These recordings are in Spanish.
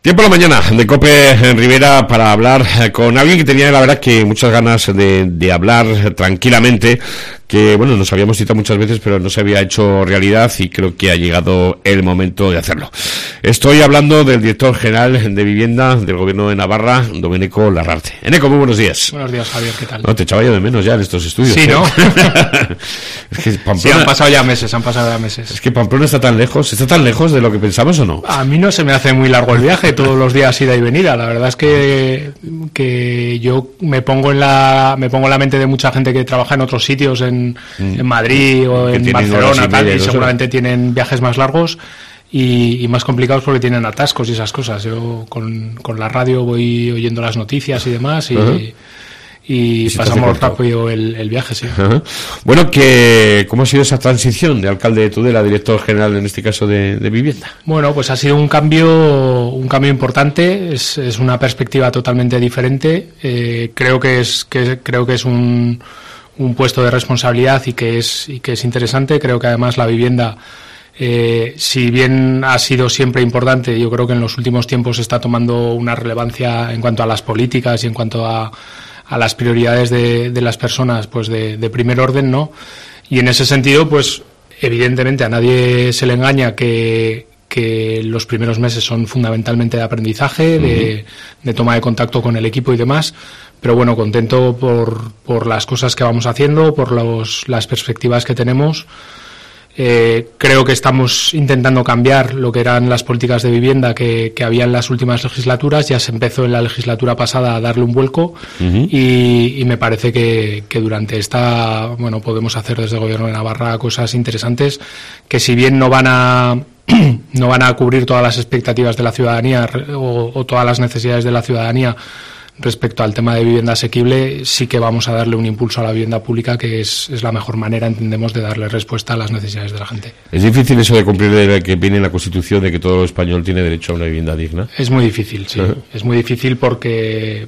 Tiempo a la mañana de COPE en Rivera para hablar con alguien que tenía la verdad que muchas ganas de hablar tranquilamente, que bueno, nos habíamos citado muchas veces pero no se había hecho realidad y creo que ha llegado el momento de hacerlo. Estoy hablando del director general de Vivienda del Gobierno de Navarra, Domenico Larrarte. Eneco, muy buenos días. Buenos días, Javier, ¿qué tal? No, te echaba yo de menos ya en estos estudios. Sí, ¿no? Es que Pamplona... Sí, han pasado ya meses. Es que Pamplona ¿está tan lejos de lo que pensamos o no? A mí no se me hace muy largo el viaje, todos los días ida y venida. La verdad es que yo me pongo en la mente de mucha gente que trabaja en otros sitios, en Madrid o en Barcelona, tal, y seguramente tienen viajes más largos y más complicados porque tienen atascos y esas cosas. Yo con la radio voy oyendo las noticias y demás y pasamos rápido el viaje, sí. Bueno, ¿cómo ha sido esa transición de alcalde de Tudela a director general, en este caso de Vivienda? Bueno, pues ha sido un cambio importante, es una perspectiva totalmente diferente. Creo que es un puesto de responsabilidad y que es interesante. Creo que además la vivienda, si bien ha sido siempre importante, yo creo que en los últimos tiempos está tomando una relevancia en cuanto a las políticas y en cuanto a las prioridades de las personas, pues de primer orden, ¿no? Y en ese sentido, pues evidentemente a nadie se le engaña que los primeros meses son fundamentalmente de aprendizaje, de toma de contacto con el equipo y demás, pero bueno, contento por las cosas que vamos haciendo, por las perspectivas que tenemos. Creo que estamos intentando cambiar lo que eran las políticas de vivienda que había en las últimas legislaturas. Ya se empezó en la legislatura pasada a darle un vuelco y me parece que durante esta, bueno, podemos hacer desde el Gobierno de Navarra cosas interesantes que, si bien no van a cubrir todas las expectativas de la ciudadanía o todas las necesidades de la ciudadanía respecto al tema de vivienda asequible, sí que vamos a darle un impulso a la vivienda pública, que es la mejor manera, entendemos, de darle respuesta a las necesidades de la gente. ¿Es difícil eso de cumplir de que viene en la Constitución de que todo español tiene derecho a una vivienda digna? Es muy difícil, sí. Es muy difícil porque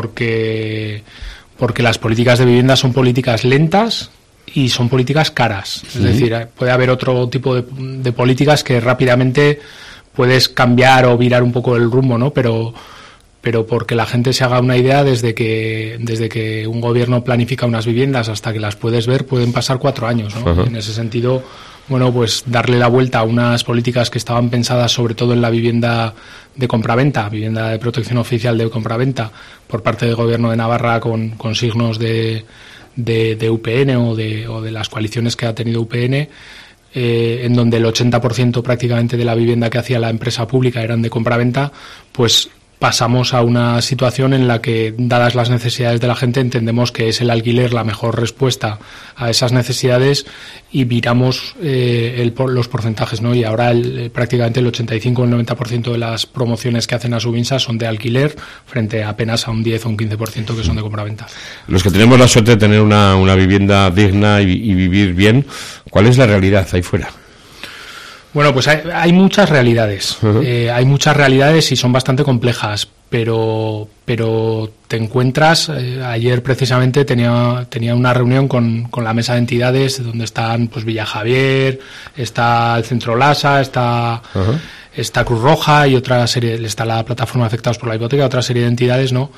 las políticas de vivienda son políticas lentas y son políticas caras. Es decir, puede haber otro tipo de políticas que rápidamente puedes cambiar o virar un poco el rumbo, ¿no? Pero porque la gente se haga una idea, desde que un gobierno planifica unas viviendas hasta que las puedes ver, pueden pasar 4 años, ¿no? En ese sentido, bueno, pues darle la vuelta a unas políticas que estaban pensadas sobre todo en la vivienda de compraventa, vivienda de protección oficial de compraventa, por parte del Gobierno de Navarra con signos de UPN o de las coaliciones que ha tenido UPN, en donde el 80% prácticamente de la vivienda que hacía la empresa pública eran de compraventa, pues pasamos a una situación en la que, dadas las necesidades de la gente, entendemos que es el alquiler la mejor respuesta a esas necesidades y viramos los porcentajes, ¿no? Y ahora prácticamente el 85 o el 90% de las promociones que hacen a Subinsa son de alquiler, frente a apenas a un 10 o un 15% que son de compraventa. Los que tenemos la suerte de tener una vivienda digna y vivir bien, ¿cuál es la realidad ahí fuera? Bueno, pues hay muchas realidades. Hay muchas realidades y son bastante complejas, pero te encuentras. Ayer precisamente tenía una reunión con la mesa de entidades, donde están pues Villa Javier, está el Centro Lasa, está Cruz Roja y otra serie, está la plataforma Afectados por la Hipoteca, otra serie de entidades, ¿no?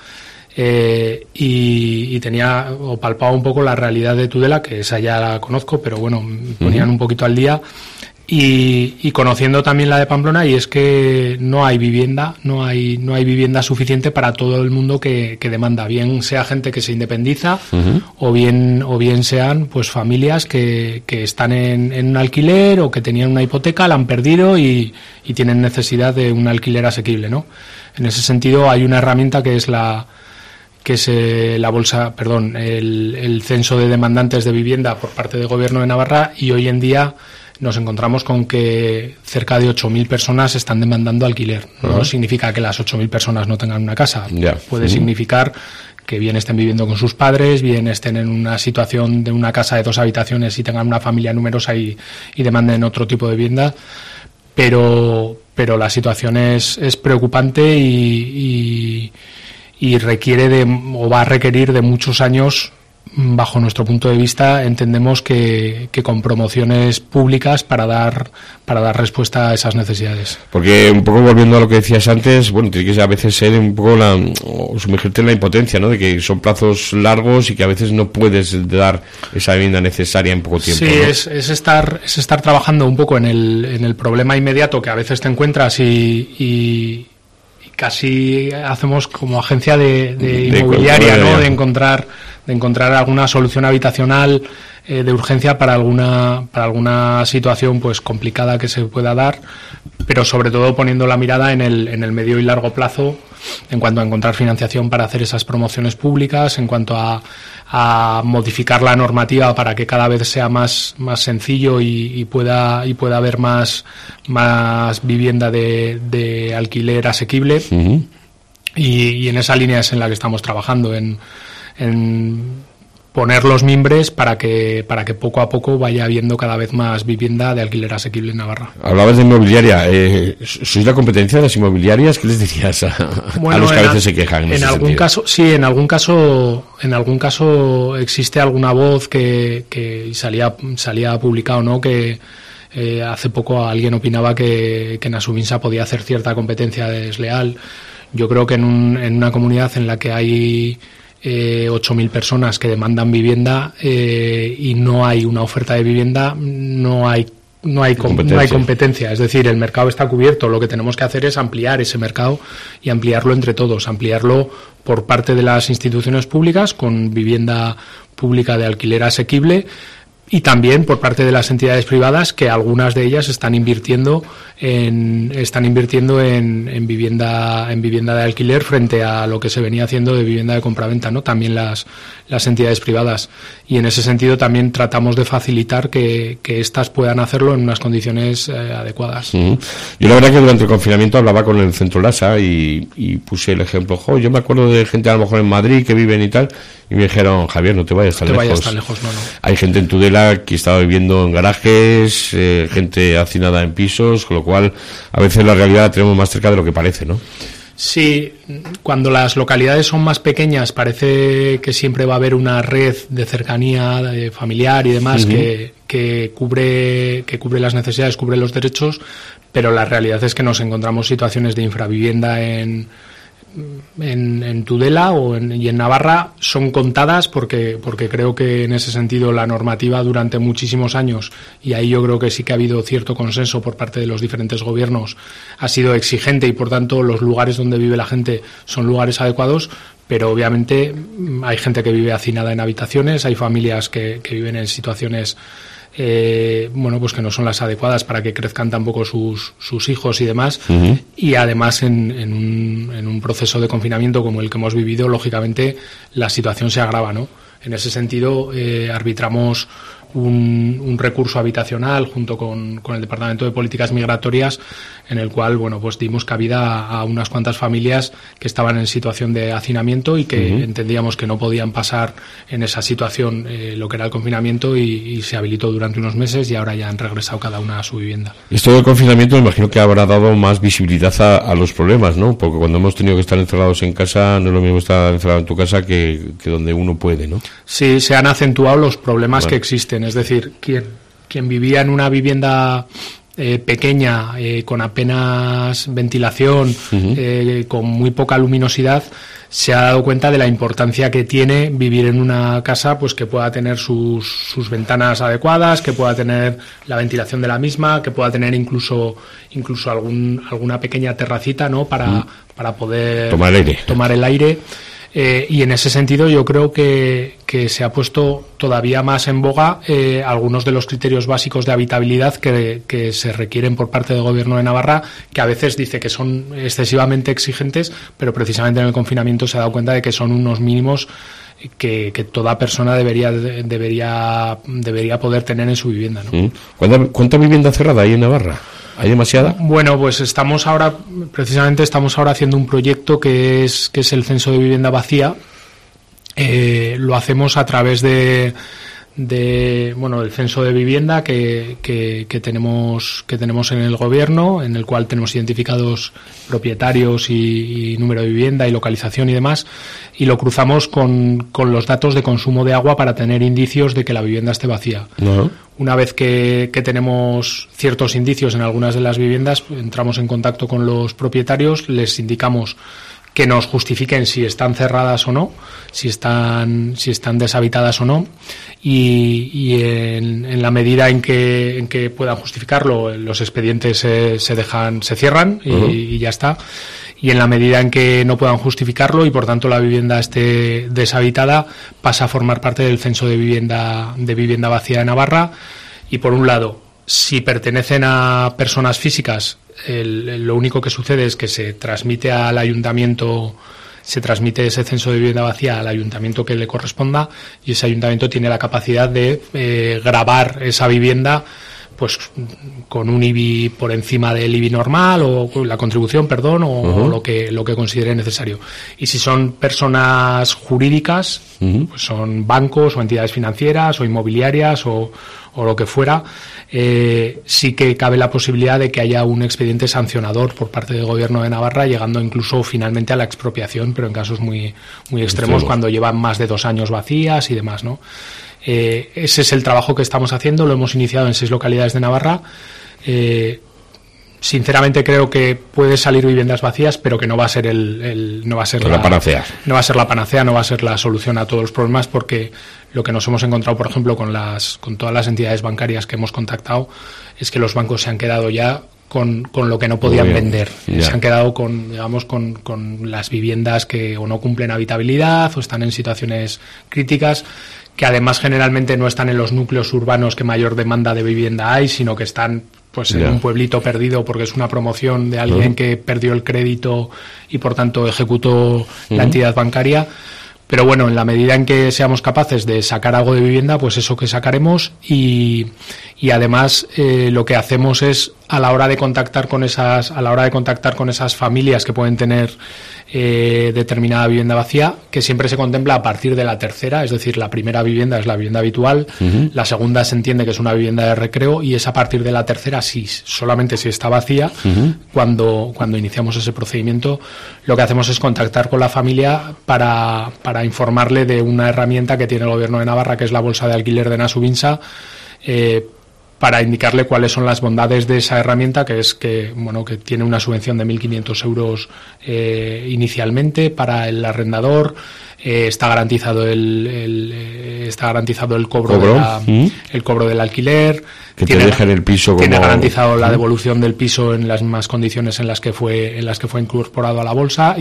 Y tenía o palpaba un poco la realidad de Tudela, que esa ya la conozco, pero bueno, ponían un poquito al día. Y conociendo también la de Pamplona, y es que no hay vivienda suficiente para todo el mundo que demanda, bien sea gente que se independiza o bien sean pues familias que están en un alquiler o que tenían una hipoteca, la han perdido y tienen necesidad de un alquiler asequible, ¿no? En ese sentido hay una herramienta que es el censo de demandantes de vivienda por parte del Gobierno de Navarra, y hoy en día nos encontramos con que cerca de 8.000 personas están demandando alquiler. No significa que las 8.000 personas no tengan una casa. Puede significar que bien estén viviendo con sus padres, bien estén en una situación de una casa de 2 habitaciones y tengan una familia numerosa y demanden otro tipo de vivienda. Pero la situación es preocupante y requiere o va a requerir de muchos años bajo nuestro punto de vista, entendemos que con promociones públicas para dar respuesta a esas necesidades. Porque un poco volviendo a lo que decías antes, bueno, tiene que a veces ser un poco sumergirte en la impotencia, ¿no? De que son plazos largos y que a veces no puedes dar esa vivienda necesaria en poco tiempo. Sí, ¿no? es estar trabajando un poco en el problema inmediato que a veces te encuentras y casi hacemos como agencia de inmobiliaria, ¿no? De encontrar alguna solución habitacional de urgencia para alguna situación pues complicada que se pueda dar, pero sobre todo poniendo la mirada en el medio y largo plazo en cuanto a encontrar financiación para hacer esas promociones públicas, en cuanto a modificar la normativa para que cada vez sea más sencillo y pueda haber más vivienda de alquiler asequible. Uh-huh. Y en esa línea es en la que estamos trabajando, en poner los mimbres para que poco a poco vaya habiendo cada vez más vivienda de alquiler asequible en Navarra. Hablabas de inmobiliaria. ¿Sois la competencia de las inmobiliarias? ¿Qué les dirías a los que a veces se quejan? En algún caso, sí, en algún caso existe alguna voz que salía publicado, ¿no? Que hace poco alguien opinaba que en Asubinsa podía hacer cierta competencia desleal. Yo creo que en una comunidad en la que hay 8.000 personas que demandan vivienda y no hay una oferta de vivienda, no hay competencia. Es decir, el mercado está cubierto. Lo que tenemos que hacer es ampliar ese mercado y ampliarlo entre todos, ampliarlo por parte de las instituciones públicas con vivienda pública de alquiler asequible, y también por parte de las entidades privadas, que algunas de ellas están invirtiendo en vivienda de alquiler frente a lo que se venía haciendo de vivienda de compraventa, ¿no? También las entidades privadas. Y en ese sentido también tratamos de facilitar que éstas puedan hacerlo en unas condiciones adecuadas. Uh-huh. Yo la verdad que durante el confinamiento hablaba con el Centro Lasa y puse el ejemplo. Yo me acuerdo de gente a lo mejor en Madrid que viven y tal, y me dijeron: Javier, no te vayas tan lejos. No. Hay gente en Tudela que estaba viviendo en garajes, gente hacinada en pisos, con lo cual a veces la realidad la tenemos más cerca de lo que parece, ¿no? Sí, cuando las localidades son más pequeñas parece que siempre va a haber una red de cercanía familiar y demás, uh-huh, que cubre las necesidades, cubre los derechos, pero la realidad es que nos encontramos situaciones de infravivienda en Tudela y en Navarra. Son contadas porque creo que en ese sentido la normativa durante muchísimos años, y ahí yo creo que sí que ha habido cierto consenso por parte de los diferentes gobiernos, ha sido exigente y por tanto los lugares donde vive la gente son lugares adecuados, pero obviamente hay gente que vive hacinada en habitaciones, hay familias que viven en situaciones pues que no son las adecuadas para que crezcan tampoco sus hijos y demás. Uh-huh. Y además en un proceso de confinamiento como el que hemos vivido, lógicamente la situación se agrava, ¿no? En ese sentido arbitramos un recurso habitacional junto con el Departamento de Políticas Migratorias, en el cual pues dimos cabida a unas cuantas familias que estaban en situación de hacinamiento y que uh-huh, entendíamos que no podían pasar en esa situación lo que era el confinamiento, y se habilitó durante unos meses y ahora ya han regresado cada una a su vivienda. Esto del confinamiento me imagino que habrá dado más visibilidad a los problemas, ¿no? Porque cuando hemos tenido que estar encerrados en casa, no es lo mismo estar encerrado en tu casa que donde uno puede, ¿no? Sí, se han acentuado los problemas que existen. Es decir, quien vivía en una vivienda pequeña, con apenas ventilación, uh-huh, con muy poca luminosidad, se ha dado cuenta de la importancia que tiene vivir en una casa pues que pueda tener sus ventanas adecuadas, que pueda tener la ventilación de la misma, que pueda tener incluso alguna pequeña terracita, ¿no? Para poder tomar el aire. Y en ese sentido yo creo que se ha puesto todavía más en boga algunos de los criterios básicos de habitabilidad que se requieren por parte del Gobierno de Navarra, que a veces dice que son excesivamente exigentes, pero precisamente en el confinamiento se ha dado cuenta de que son unos mínimos que toda persona debería poder tener en su vivienda, ¿no? ¿Cuánta vivienda cerrada hay en Navarra? ¿Hay demasiada? Bueno, pues estamos ahora haciendo un proyecto que es el censo de vivienda vacía. Lo hacemos a través de del censo de vivienda que tenemos en el gobierno, en el cual tenemos identificados propietarios y número de vivienda y localización y demás, y lo cruzamos con los datos de consumo de agua para tener indicios de que la vivienda esté vacía. Uh-huh. Una vez que tenemos ciertos indicios en algunas de las viviendas, entramos en contacto con los propietarios, les indicamos que nos justifiquen si están cerradas o no, si están deshabitadas o no, y en la medida en que puedan justificarlo, los expedientes se cierran y ya está. Y en la medida en que no puedan justificarlo y por tanto la vivienda esté deshabitada, pasa a formar parte del censo de vivienda vacía de Navarra. Y por un lado, si pertenecen a personas físicas, lo único que sucede es que se transmite al ayuntamiento, se transmite ese censo de vivienda vacía al ayuntamiento que le corresponda, y ese ayuntamiento tiene la capacidad de gravar esa vivienda pues con un IBI por encima del IBI normal, o la contribución, perdón, o lo que considere necesario. Y si son personas jurídicas, pues son bancos o entidades financieras o inmobiliarias o lo que fuera, sí que cabe la posibilidad de que haya un expediente sancionador por parte del Gobierno de Navarra, llegando incluso finalmente a la expropiación, pero en casos muy extremos, cuando llevan más de 2 años vacías y demás, ¿no? Ese es el trabajo que estamos haciendo, lo hemos iniciado en 6 localidades de Navarra. Sinceramente creo que puede salir viviendas vacías, pero que no va a ser la panacea. No va a ser la panacea, no va a ser la solución a todos los problemas, porque lo que nos hemos encontrado, por ejemplo, con todas las entidades bancarias que hemos contactado, es que los bancos se han quedado ya con lo que no podían vender. Se han quedado con las viviendas que o no cumplen habitabilidad o están en situaciones críticas, que además generalmente no están en los núcleos urbanos que mayor demanda de vivienda hay, sino que están pues en un pueblito perdido porque es una promoción de alguien que perdió el crédito y por tanto ejecutó la entidad bancaria. Pero bueno, en la medida en que seamos capaces de sacar algo de vivienda, pues eso que sacaremos, y además lo que hacemos es a la hora de contactar con esas familias que pueden tener determinada vivienda vacía, que siempre se contempla a partir de la tercera, es decir, la primera vivienda es la vivienda habitual, la segunda se entiende que es una vivienda de recreo, y es a partir de la tercera, solamente si está vacía, cuando iniciamos ese procedimiento, lo que hacemos es contactar con la familia para informarle de una herramienta que tiene el Gobierno de Navarra, que es la bolsa de alquiler de Nasubinsa, para indicarle cuáles son las bondades de esa herramienta, que es que tiene una subvención de 1.500 euros inicialmente para el arrendador, está garantizado el cobro el cobro del alquiler, que te deja en el piso, tiene garantizado la devolución del piso en las mismas condiciones en las que fue incorporado a la bolsa,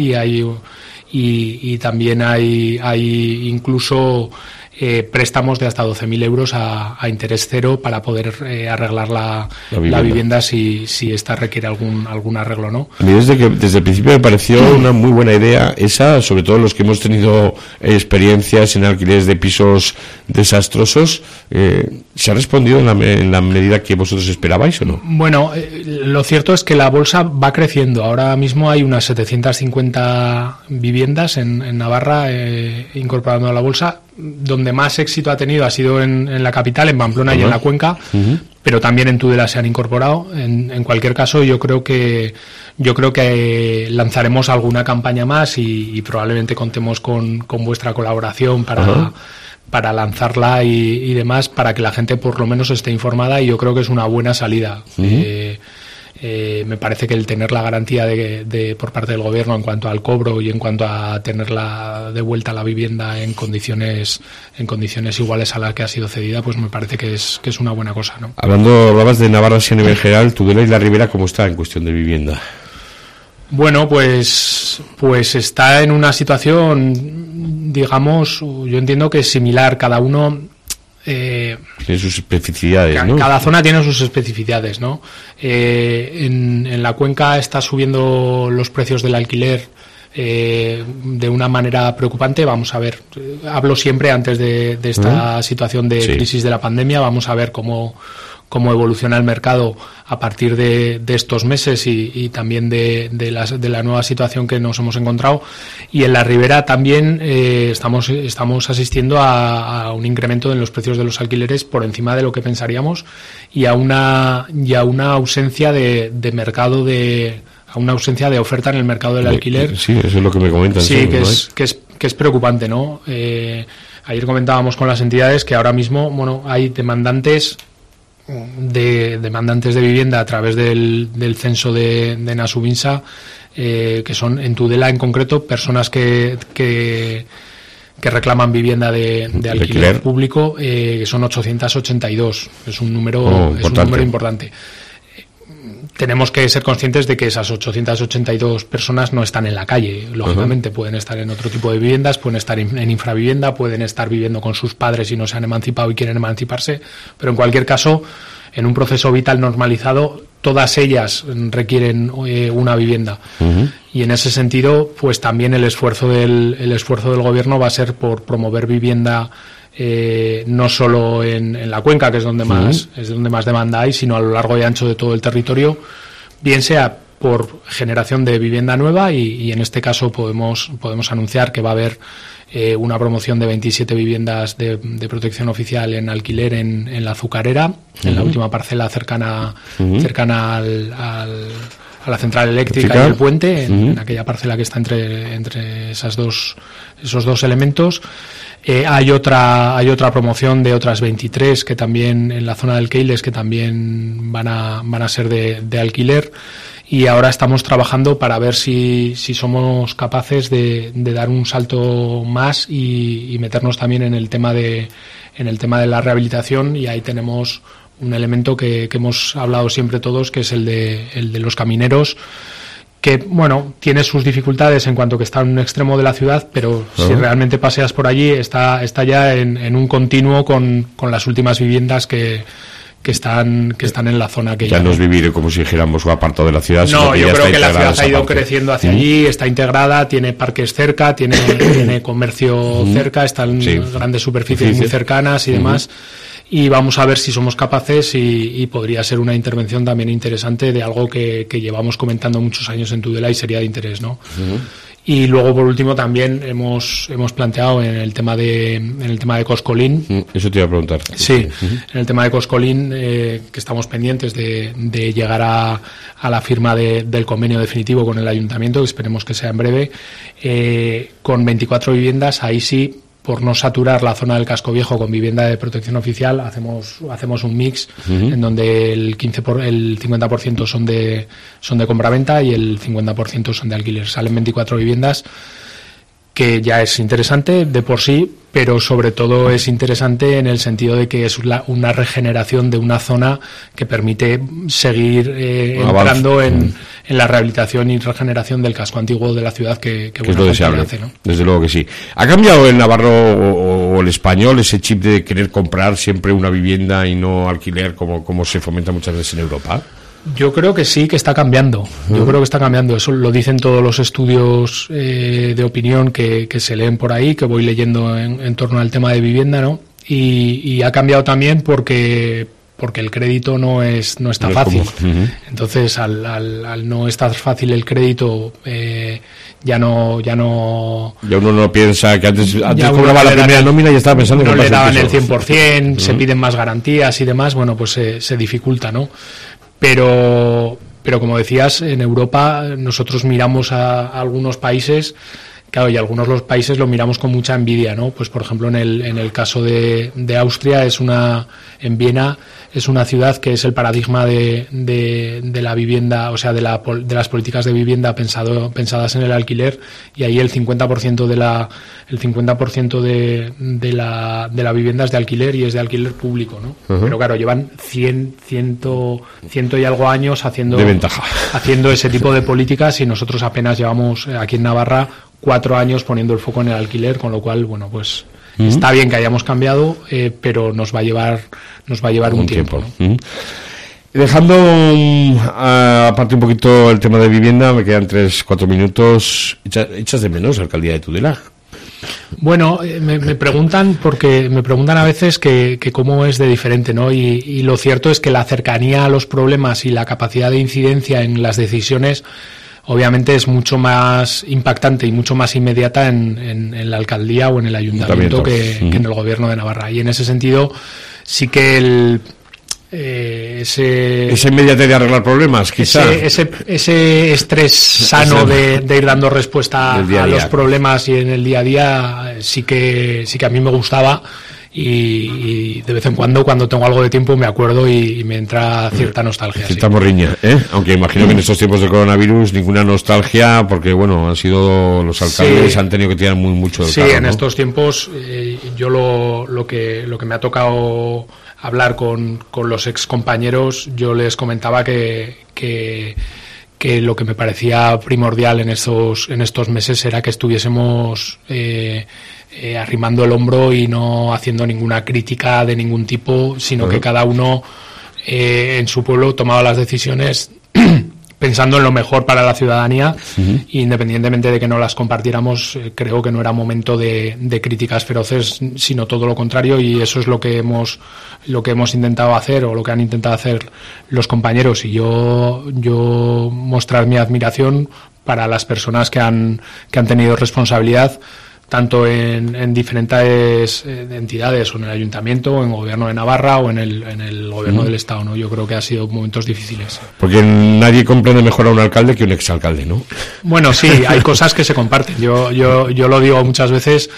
y también hay incluso préstamos de hasta 12.000 euros a interés cero para poder arreglar la vivienda si esta requiere algún arreglo, ¿no? A mí desde el principio me pareció una muy buena idea esa, sobre todo los que hemos tenido experiencias en alquileres de pisos desastrosos. ¿Se ha respondido en la medida que vosotros esperabais o no? Bueno, lo cierto es que la bolsa va creciendo. Ahora mismo hay unas 750 viviendas en Navarra incorporando a la bolsa. Donde más éxito ha tenido ha sido en la capital, en Pamplona y en la Cuenca, pero también en Tudela se han incorporado. En cualquier caso, yo creo que lanzaremos alguna campaña más y probablemente contemos con vuestra colaboración para lanzarla y demás, para que la gente por lo menos esté informada, y yo creo que es una buena salida. Me parece que el tener la garantía de por parte del Gobierno en cuanto al cobro y en cuanto a tenerla de vuelta la vivienda en condiciones iguales a las que ha sido cedida, pues me parece que es una buena cosa, ¿no? Hablabas de Navarra así a nivel general. Tudela y la Ribera, ¿cómo está en cuestión de vivienda? Bueno, pues está en una situación, digamos, yo entiendo que es similar. Cada uno tiene sus especificidades, ¿no? Cada zona tiene sus especificidades, ¿no? En la Cuenca está subiendo los precios del alquiler de una manera preocupante. Vamos a ver, hablo siempre antes de esta situación de crisis de la pandemia, vamos a ver cómo cómo evoluciona el mercado a partir de estos meses y también de la nueva situación que nos hemos encontrado. Y en la Ribera también estamos asistiendo a un incremento en los precios de los alquileres por encima de lo que pensaríamos y a una ausencia de mercado a una ausencia de oferta en el mercado del alquiler. Sí, eso es lo que me comentan. Sí, que es preocupante, ¿no? Ayer comentábamos con las entidades que ahora mismo, bueno, hay demandantes de vivienda a través del censo de Nasubinsa, que son en Tudela en concreto personas que reclaman vivienda de alquiler público, que son 882. Es un número importante. Tenemos que ser conscientes de que esas 882 personas no están en la calle, lógicamente. Pueden estar en otro tipo de viviendas, pueden estar en infravivienda, pueden estar viviendo con sus padres y no se han emancipado y quieren emanciparse, pero en cualquier caso, en un proceso vital normalizado, todas ellas requieren una vivienda. Y en ese sentido, pues también el esfuerzo del gobierno va a ser por promover vivienda, no solo en la cuenca, que es donde más demanda hay, sino a lo largo y ancho de todo el territorio, bien sea por generación de vivienda nueva y en este caso podemos anunciar que va a haber una promoción de 27 viviendas de protección oficial en alquiler en la Azucarera, en la última parcela cercana a la central eléctrica y el puente, en aquella parcela que está entre esos dos elementos. Hay otra promoción de otras 23 que también en la zona del Keiles, que también van a ser de alquiler, y ahora estamos trabajando para ver si somos capaces de dar un salto más y meternos también en el tema de la rehabilitación, y ahí tenemos un elemento que hemos hablado siempre todos, que es el de los camineros, que, bueno, tiene sus dificultades en cuanto que está en un extremo de la ciudad, pero si realmente paseas por allí, está ya en un continuo con las últimas viviendas que están en la zona que ya no es vivir como si dijéramos un apartado de la ciudad. No, yo creo que la ciudad ha ido creciendo hacia allí, está integrada, tiene parques cerca, tiene comercio cerca, están grandes superficies muy cercanas y demás. Y vamos a ver si somos capaces y podría ser una intervención también interesante de algo que llevamos comentando muchos años en Tudela y sería de interés, ¿no? Y luego, por último, también hemos planteado en el tema de Coscolín. Eso te iba a preguntar. Sí, en el tema de Coscolín, que estamos pendientes de llegar a la firma del convenio definitivo con el ayuntamiento, que esperemos que sea en breve, con 24 viviendas, ahí sí, por no saturar la zona del Casco Viejo con vivienda de protección oficial, hacemos un mix en donde el 50% son de compraventa y el 50% son de alquiler. Salen 24 viviendas, que ya es interesante de por sí, pero sobre todo es interesante en el sentido de que es una regeneración de una zona que permite seguir entrando en la rehabilitación y regeneración del casco antiguo de la ciudad, que es lo deseable, hace, ¿no? Desde luego que sí. ¿Ha cambiado el navarro o el español ese chip de querer comprar siempre una vivienda y no alquiler como se fomenta muchas veces en Europa? Yo creo que sí, que está cambiando. Yo creo que está cambiando. Eso lo dicen todos los estudios de opinión que se leen por ahí, que voy leyendo en torno al tema de vivienda, ¿no? Y ha cambiado también porque el crédito no está fácil. Entonces, al no estar fácil el crédito, ya uno no piensa que antes cobraba la primera nómina y estaba pensando no le daban el 100%, se piden más garantías y demás, bueno, pues se dificulta, ¿no? Pero como decías, en Europa nosotros miramos a algunos países, claro, y algunos los países lo miramos con mucha envidia, ¿no? Pues por ejemplo en el caso de Austria, en Viena es una ciudad que es el paradigma de la vivienda, o sea, de las políticas de vivienda pensadas en el alquiler, y ahí el 50% de la vivienda es de alquiler y es de alquiler público, ¿no? Pero claro, llevan 100 y algo años haciendo ese tipo de políticas, y nosotros apenas llevamos aquí en Navarra 4 años poniendo el foco en el alquiler, con lo cual, bueno, pues está bien que hayamos cambiado, pero nos va a llevar un tiempo, ¿no? Dejando aparte un poquito el tema de vivienda, me quedan 3-4 minutos. ¿Echas de menos la alcaldía de Tudela? Bueno, me preguntan a veces que cómo es de diferente, ¿no? Y lo cierto es que la cercanía a los problemas y la capacidad de incidencia en las decisiones obviamente es mucho más impactante y mucho más inmediata en la alcaldía o en el ayuntamiento que en el gobierno de Navarra. Y en ese sentido sí que esa inmediatez de arreglar problemas, quizá. Ese estrés sano de ir dando respuesta a los problemas y en el día a día sí que a mí me gustaba. Y de vez en cuando tengo algo de tiempo me acuerdo y me entra cierta nostalgia. Cierta morriña, ¿eh? Aunque imagino que en estos tiempos de coronavirus ninguna nostalgia, porque bueno, han sido los alcaldes han tenido que tirar mucho del carro, en ¿no? estos tiempos yo lo que me ha tocado hablar con los ex compañeros, yo les comentaba que lo que me parecía primordial en estos meses era que estuviésemos arrimando el hombro y no haciendo ninguna crítica de ningún tipo, sino que cada uno en su pueblo tomaba las decisiones pensando en lo mejor para la ciudadanía, independientemente de que no las compartiéramos. Creo que no era momento de críticas feroces, sino todo lo contrario, y eso es lo que hemos intentado hacer, o lo que han intentado hacer los compañeros, y yo mostrar mi admiración para las personas que han tenido responsabilidad tanto en diferentes entidades, o en el ayuntamiento, o en el gobierno de Navarra, o en el gobierno del Estado, ¿no? Yo creo que ha sido momentos difíciles. Porque nadie comprende mejor a un alcalde que un exalcalde, ¿no? Bueno, sí, hay cosas que se comparten. Yo lo digo muchas veces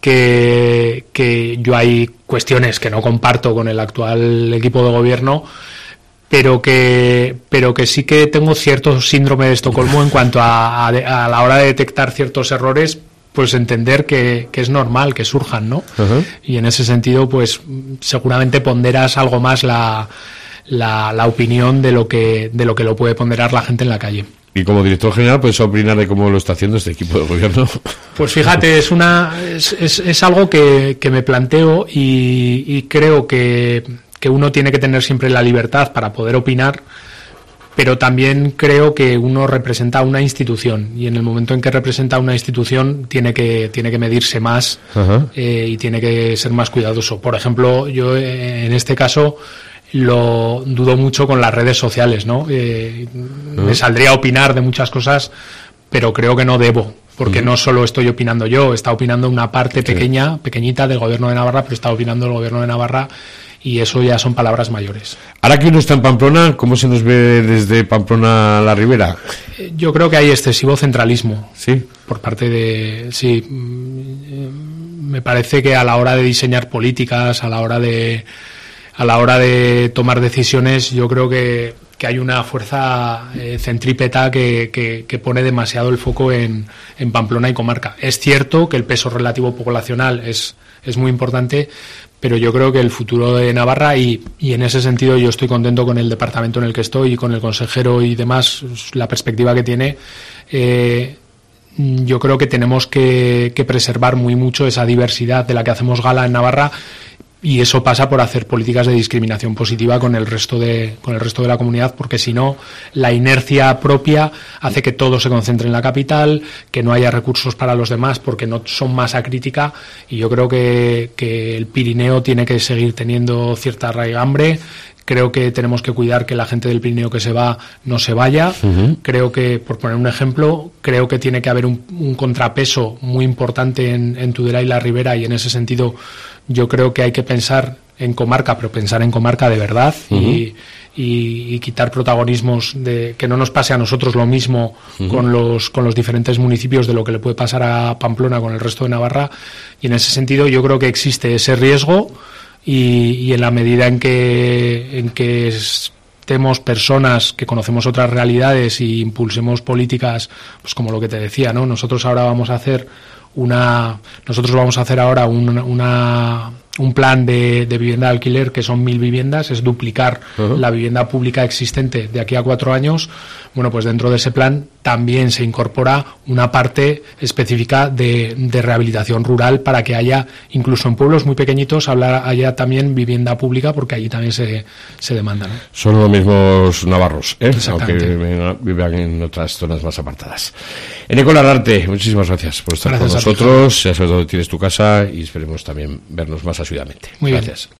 que yo hay cuestiones que no comparto con el actual equipo de gobierno, pero que sí que tengo cierto síndrome de Estocolmo en cuanto a la hora de detectar ciertos errores, pues entender que es normal que surjan, ¿no? Uh-huh. Y en ese sentido, pues seguramente ponderas algo más la opinión de lo que lo puede ponderar la gente en la calle. Y como director general, ¿puedes opinar de cómo lo está haciendo este equipo de gobierno? Pues fíjate, es algo que me planteo y creo que uno tiene que tener siempre la libertad para poder opinar, pero también creo que uno representa una institución, y en el momento en que representa una institución tiene que medirse más. Uh-huh. Y tiene que ser más cuidadoso. Por ejemplo, yo en este caso lo dudo mucho con las redes sociales, ¿no? Me saldría a opinar de muchas cosas, pero creo que no debo, porque no solo estoy opinando yo, está opinando una parte pequeñita del gobierno de Navarra, pero está opinando el gobierno de Navarra, y eso ya son palabras mayores. Ahora que uno está en Pamplona, ¿cómo se nos ve desde Pamplona a la Ribera? Yo creo que hay excesivo centralismo. Sí. Por parte de... Sí. Me parece que a la hora de diseñar políticas, a la hora de tomar decisiones, yo creo que hay una fuerza centrípeta que pone demasiado el foco en Pamplona y comarca. Es cierto que el peso relativo poblacional es muy importante, pero yo creo que el futuro de Navarra, y en ese sentido yo estoy contento con el departamento en el que estoy y con el consejero y demás, la perspectiva que tiene, yo creo que tenemos que preservar muy mucho esa diversidad de la que hacemos gala en Navarra, y eso pasa por hacer políticas de discriminación positiva con el resto de la comunidad, porque si no, la inercia propia hace que todo se concentre en la capital, que no haya recursos para los demás porque no son masa crítica, y yo creo que el Pirineo tiene que seguir teniendo cierta raigambre. Creo que tenemos que cuidar que la gente del Pirineo que se va no se vaya. Uh-huh. Creo que, por poner un ejemplo, creo que tiene que haber un contrapeso muy importante en Tudela y la Ribera, y en ese sentido yo creo que hay que pensar en comarca, pero pensar en comarca de verdad. Uh-huh. y quitar protagonismos, de que no nos pase a nosotros lo mismo. Uh-huh. con los diferentes municipios de lo que le puede pasar a Pamplona con el resto de Navarra, y en ese sentido yo creo que existe ese riesgo. Y en la medida en que estemos personas que conocemos otras realidades y impulsemos políticas, pues como lo que te decía, ¿no? Nosotros vamos a hacer ahora una un plan de vivienda de alquiler que son 1.000 viviendas, es duplicar la vivienda pública existente de aquí a 4 años. Bueno, pues dentro de ese plan también se incorpora una parte específica de rehabilitación rural para que haya, incluso en pueblos muy pequeñitos, haya también vivienda pública, porque allí también se demanda, ¿no? Son los mismos navarros, aunque vivan en otras zonas más apartadas. Eneko Larrarte, muchísimas gracias por estar con nosotros. Ya sobre todo tienes tu casa y esperemos también vernos más asiduamente. Muy gracias. Bien.